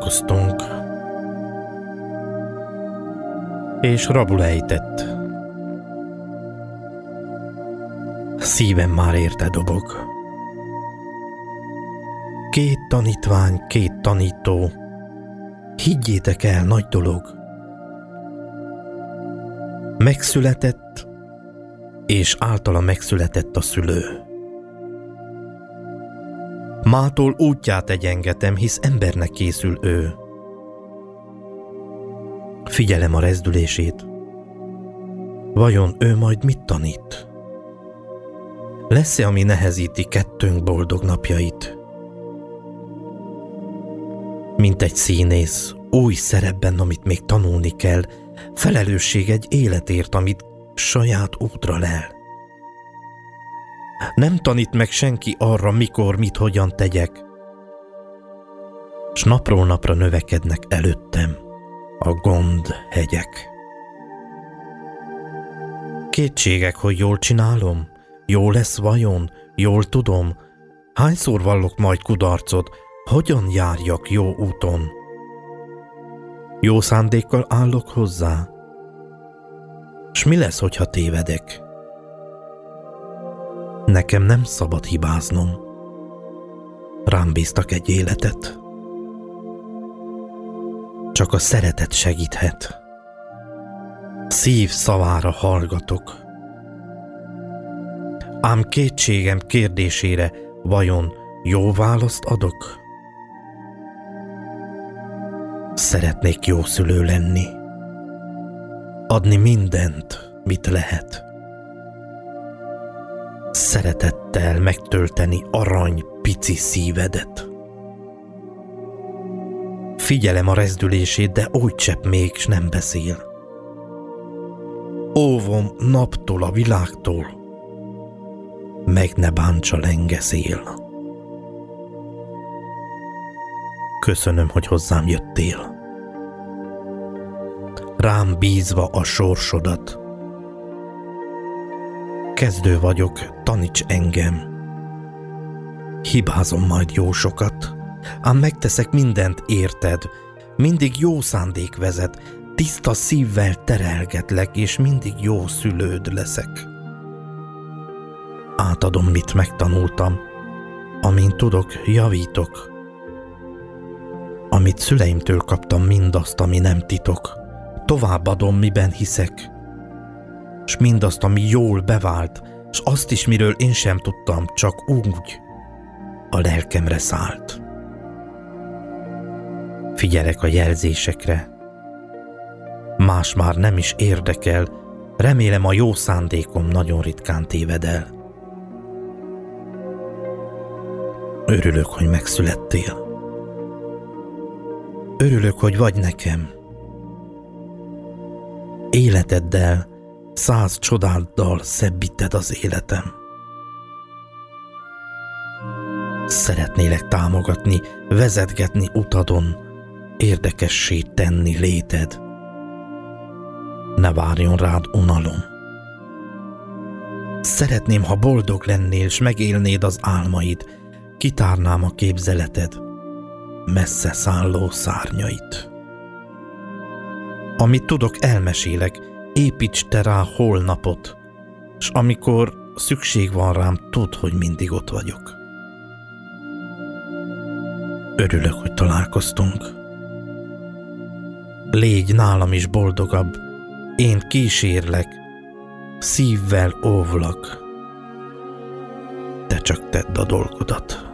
találkoztunk, és rabul ejtett. Szívem már érte dobog. 2 tanítvány, 2 tanító, higgyétek el, nagy dolog. Megszületett, és általa megszületett a szülő. Mától útját egyengetem, hisz embernek készül ő. Figyelem a rezdülését. Vajon ő majd mit tanít? Lesz-e, ami nehezíti kettőnk boldog napjait? Mint egy színész, új szerepben, amit még tanulni kell, felelősség egy életért, amit saját útra lel. Nem tanít meg senki arra, mikor, mit, hogyan tegyek, s napról napra növekednek előttem a gondhegyek. Kétségek, hogy jól csinálom? Jól lesz vajon? Jól tudom? Hányszor vallok majd kudarcot? Hogyan járjak jó úton? Jó szándékkal állok hozzá? S mi lesz, hogyha tévedek? Nekem nem szabad hibáznom. Rám bíztak egy életet. Csak a szeretet segíthet. Szív szavára hallgatok. Ám kétségem kérdésére vajon jó választ adok? Szeretnék jó szülő lenni. Adni mindent, mit lehet. Szeretettel megtölteni arany pici szívedet. Figyelem a rezdülését, de úgy csepp még s nem beszél. Óvom naptól, a világtól, meg ne bántsa lenge szél. Köszönöm, hogy hozzám jöttél. Rám bízva a sorsodat. Kezdő vagyok, taníts engem. Hibázom majd jó sokat, ám megteszek mindent érted. Mindig jó szándék vezet, tiszta szívvel terelgetlek, és mindig jó szülőd leszek. Átadom, mit megtanultam, amint tudok, javítok. Amit szüleimtől kaptam, mindazt, ami nem titok. Továbbadom, miben hiszek, s mindazt, ami jól bevált, s azt is, miről én sem tudtam, csak úgy a lelkemre szállt. Figyelek a jelzésekre, más már nem is érdekel, remélem a jó szándékom nagyon ritkán téved el. Örülök, hogy megszülettél. Örülök, hogy vagy nekem. Életeddel, 100 csodáddal szebbíted az életem. Szeretnélek támogatni, vezetgetni utadon, érdekessé tenni léted. Ne várjon rád unalom. Szeretném, ha boldog lennél, s megélnéd az álmaid, kitárnám a képzeleted messze szálló szárnyait. Amit tudok, elmesélek, építs te rá holnapot, s amikor szükség van rám, tudd, hogy mindig ott vagyok. Örülök, hogy találkoztunk. Légy nálam is boldogabb, én kísérlek, szívvel óvlak. Te csak tedd a dolgodat.